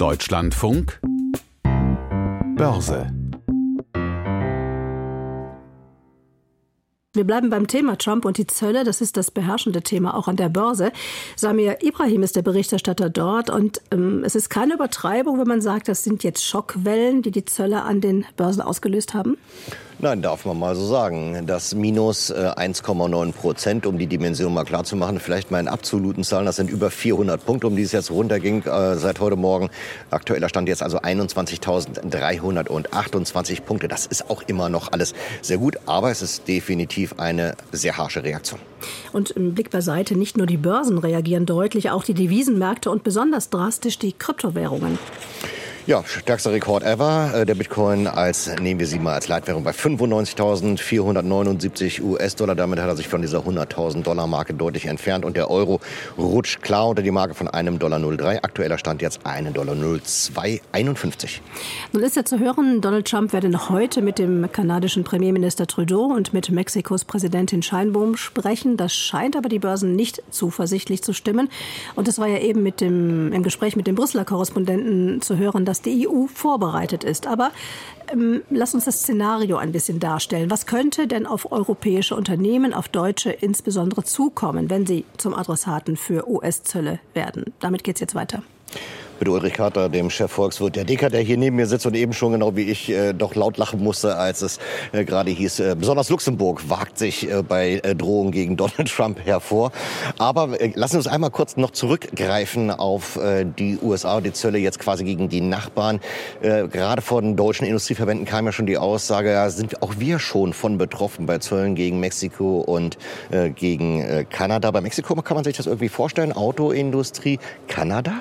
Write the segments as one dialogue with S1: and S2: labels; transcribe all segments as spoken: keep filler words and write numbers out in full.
S1: Deutschlandfunk Börse.
S2: Wir bleiben beim Thema Trump und die Zölle. Das ist das beherrschende Thema auch an der Börse. Samir Ibrahim ist der Berichterstatter dort. Und ähm, es ist keine Übertreibung, wenn man sagt, das sind jetzt Schockwellen, die die Zölle an den Börsen ausgelöst haben?
S3: Nein, darf man mal so sagen. Das Minus äh, eins Komma neun Prozent, um die Dimension mal klar zu machen. Vielleicht mal in absoluten Zahlen, das sind über vierhundert Punkte, um die es jetzt runterging äh, seit heute Morgen. Aktueller Stand jetzt also einundzwanzigtausenddreihundertachtundzwanzig Punkte. Das ist auch immer noch alles sehr gut, aber es ist definitiv eine sehr harsche Reaktion.
S2: Und im Blick beiseite, nicht nur die Börsen reagieren deutlich, auch die Devisenmärkte und besonders drastisch die Kryptowährungen.
S3: Ja, stärkster Rekord ever. Der Bitcoin als, nehmen wir sie mal als Leitwährung, bei fünfundneunzigtausendvierhundertneunundsiebzig U S-Dollar. Damit hat er sich von dieser hunderttausend Dollar Marke deutlich entfernt. Und der Euro rutscht klar unter die Marke von einem Dollar null Komma drei. Aktueller Stand jetzt ein Dollar null Komma zwei einundfünfzig.
S2: Nun ist ja zu hören, Donald Trump werde noch heute mit dem kanadischen Premierminister Trudeau und mit Mexikos Präsidentin Sheinbaum sprechen. Das scheint aber die Börsen nicht zuversichtlich zu stimmen. Und es war ja eben mit dem, im Gespräch mit dem Brüsseler Korrespondenten zu hören, dass die E U vorbereitet ist. Aber ähm, lass uns das Szenario ein bisschen darstellen. Was könnte denn auf europäische Unternehmen, auf deutsche insbesondere zukommen, wenn sie zum Adressaten für U S-Zölle werden? Damit geht's jetzt weiter.
S3: Mit Ulrich Kater, dem Chefvolkswirt der Deka, der hier neben mir sitzt und eben schon genau wie ich äh, doch laut lachen musste, als es äh, gerade hieß, äh, besonders Luxemburg wagt sich äh, bei äh, Drohungen gegen Donald Trump hervor. Aber äh, lassen wir uns einmal kurz noch zurückgreifen auf äh, die U S A und die Zölle jetzt quasi gegen die Nachbarn. Äh, gerade von deutschen Industrieverbänden kam ja schon die Aussage, ja, sind auch wir schon von betroffen bei Zöllen gegen Mexiko und äh, gegen äh, Kanada. Bei Mexiko kann man sich das irgendwie vorstellen, Autoindustrie, Kanada?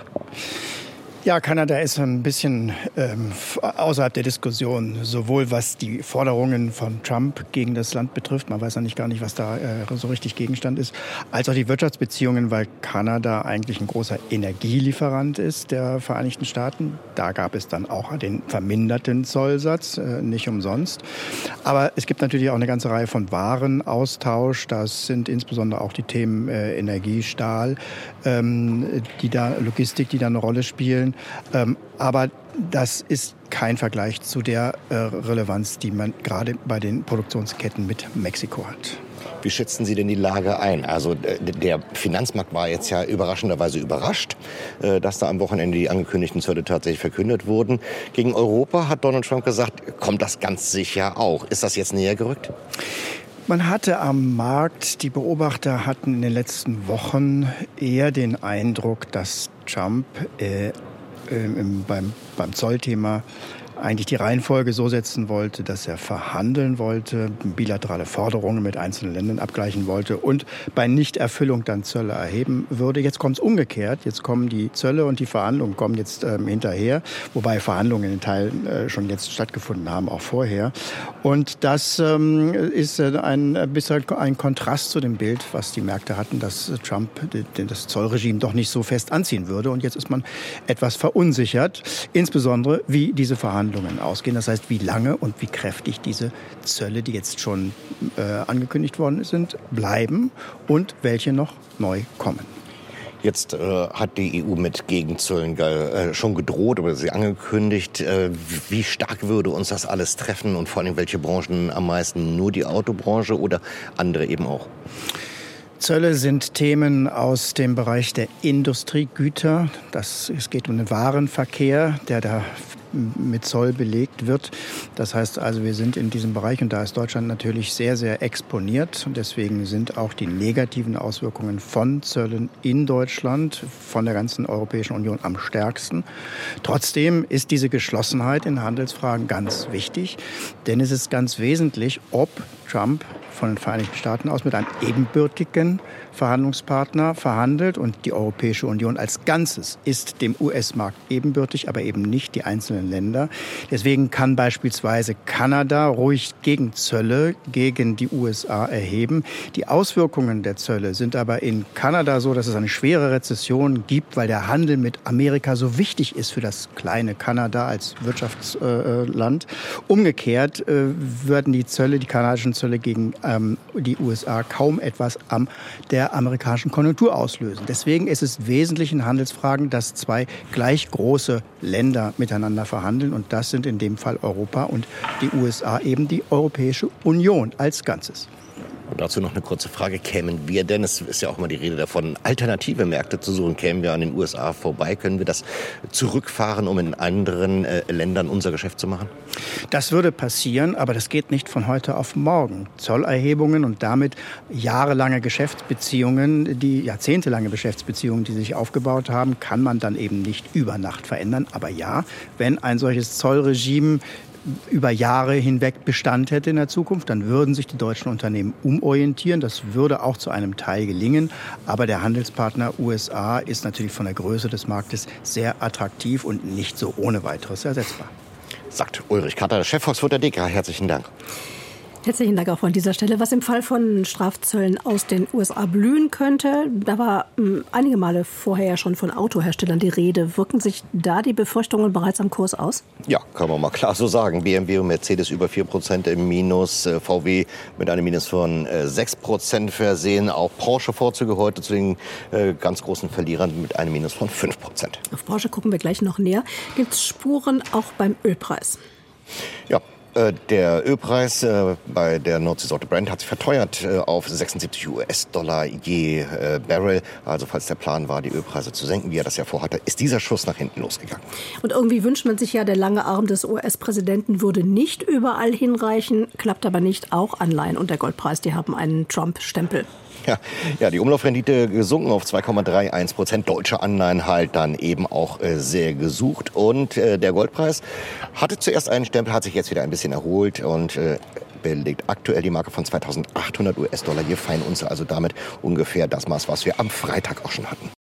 S4: Ja, Kanada ist ein bisschen ähm, außerhalb der Diskussion, sowohl was die Forderungen von Trump gegen das Land betrifft, man weiß ja nicht gar nicht, was da äh, so richtig Gegenstand ist, als auch die Wirtschaftsbeziehungen, weil Kanada eigentlich ein großer Energielieferant ist der Vereinigten Staaten. Da gab es dann auch den verminderten Zollsatz, äh, nicht umsonst. Aber es gibt natürlich auch eine ganze Reihe von Warenaustausch. Das sind insbesondere auch die Themen äh, Energie, Stahl, ähm, die da, Logistik, die da eine Rolle spielen. Ähm, aber das ist kein Vergleich zu der äh, Relevanz, die man gerade bei den Produktionsketten mit Mexiko hat.
S3: Wie schätzen Sie denn die Lage ein? Also der Finanzmarkt war jetzt ja überraschenderweise überrascht, dass da am Wochenende die angekündigten Zölle tatsächlich verkündet wurden. Gegen Europa hat Donald Trump gesagt, kommt das ganz sicher auch. Ist das jetzt näher gerückt?
S4: Man hatte am Markt, die Beobachter hatten in den letzten Wochen eher den Eindruck, dass Trump äh, äh, beim, beim Zollthema eigentlich die Reihenfolge so setzen wollte, dass er verhandeln wollte, bilaterale Forderungen mit einzelnen Ländern abgleichen wollte und bei Nichterfüllung dann Zölle erheben würde. Jetzt kommt es umgekehrt. Jetzt kommen die Zölle und die Verhandlungen kommen jetzt ähm, hinterher, wobei Verhandlungen in Teilen äh, schon jetzt stattgefunden haben, auch vorher. Und das ähm, ist äh, ein, ein bisschen ein Kontrast zu dem Bild, was die Märkte hatten, dass Trump d- das Zollregime doch nicht so fest anziehen würde. Und jetzt ist man etwas verunsichert, insbesondere wie diese Verhandlungen ausgehen. Das heißt, wie lange und wie kräftig diese Zölle, die jetzt schon äh, angekündigt worden sind, bleiben und welche noch neu kommen.
S3: Jetzt äh, hat die E U mit Gegenzöllen äh, schon gedroht oder sie angekündigt. Äh, wie stark würde uns das alles treffen und vor allem welche Branchen am meisten? Nur die Autobranche oder andere eben auch?
S4: Zölle sind Themen aus dem Bereich der Industriegüter. Das, es geht um den Warenverkehr, der da mit Zoll belegt wird. Das heißt also, wir sind in diesem Bereich und da ist Deutschland natürlich sehr, sehr exponiert. Und deswegen sind auch die negativen Auswirkungen von Zöllen in Deutschland, von der ganzen Europäischen Union am stärksten. Trotzdem ist diese Geschlossenheit in Handelsfragen ganz wichtig, denn es ist ganz wesentlich, ob Trump von den Vereinigten Staaten aus mit einem ebenbürtigen Verhandlungspartner verhandelt und die Europäische Union als Ganzes ist dem U S-Markt ebenbürtig, aber eben nicht die einzelnen einzelnen Länder. Deswegen kann beispielsweise Kanada ruhig Gegenzölle gegen die U S A erheben. Die Auswirkungen der Zölle sind aber in Kanada so, dass es eine schwere Rezession gibt, weil der Handel mit Amerika so wichtig ist für das kleine Kanada als Wirtschaftsland. Umgekehrt äh, würden die Zölle, die kanadischen Zölle gegen ähm, die U S A kaum etwas am der amerikanischen Konjunktur auslösen. Deswegen ist es wesentlich in Handelsfragen, dass zwei gleich große Länder miteinander verhandeln. Und das sind in dem Fall Europa und die U S A, eben die Europäische Union als Ganzes.
S3: Und dazu noch eine kurze Frage. Kämen wir denn, es ist ja auch immer die Rede davon, alternative Märkte zu suchen, kämen wir an den U S A vorbei? Können wir das zurückfahren, um in anderen äh, Ländern unser Geschäft zu machen?
S4: Das würde passieren, aber das geht nicht von heute auf morgen. Zollerhebungen und damit jahrelange Geschäftsbeziehungen, die jahrzehntelange Geschäftsbeziehungen, die sich aufgebaut haben, kann man dann eben nicht über Nacht verändern. Aber ja, wenn ein solches Zollregime über Jahre hinweg Bestand hätte in der Zukunft, dann würden sich die deutschen Unternehmen umorientieren. Das würde auch zu einem Teil gelingen. Aber der Handelspartner U S A ist natürlich von der Größe des Marktes sehr attraktiv und nicht so ohne weiteres ersetzbar.
S3: Sagt Ulrich Katter, Chefvolkswirt der D E K A. Herzlichen Dank.
S2: Herzlichen Dank auch an dieser Stelle. Was im Fall von Strafzöllen aus den U S A blühen könnte, da war m, einige Male vorher ja schon von Autoherstellern die Rede. Wirken sich da die Befürchtungen bereits am Kurs aus?
S3: Ja, kann man mal klar so sagen. B M W und Mercedes über vier Prozent im Minus, V W mit einem Minus von sechs Prozent versehen. Auch Porsche Vorzüge heute zu den äh, ganz großen Verlierern mit einem Minus von fünf Prozent.
S2: Auf Porsche gucken wir gleich noch näher. Gibt es Spuren auch beim Ölpreis?
S3: Ja. Der Ölpreis äh, bei der Nordseesorte Brent hat sich verteuert äh, auf sechsundsiebzig US-Dollar je äh, Barrel. Also falls der Plan war, die Ölpreise zu senken, wie er das ja vorhatte, ist dieser Schuss nach hinten losgegangen.
S2: Und irgendwie wünscht man sich ja, der lange Arm des U S-Präsidenten würde nicht überall hinreichen, klappt aber nicht. Auch Anleihen und der Goldpreis, die haben einen Trump-Stempel.
S3: Ja, ja, die Umlaufrendite gesunken auf zwei Komma einunddreißig Prozent. Deutsche Anleihen halt dann eben auch äh, sehr gesucht. Und äh, der Goldpreis hatte zuerst einen Stempel, hat sich jetzt wieder ein bisschen erholt und äh, belegt aktuell die Marke von zweitausendachthundert US-Dollar je Feinunze. Also damit ungefähr das Maß, was wir am Freitag auch schon hatten.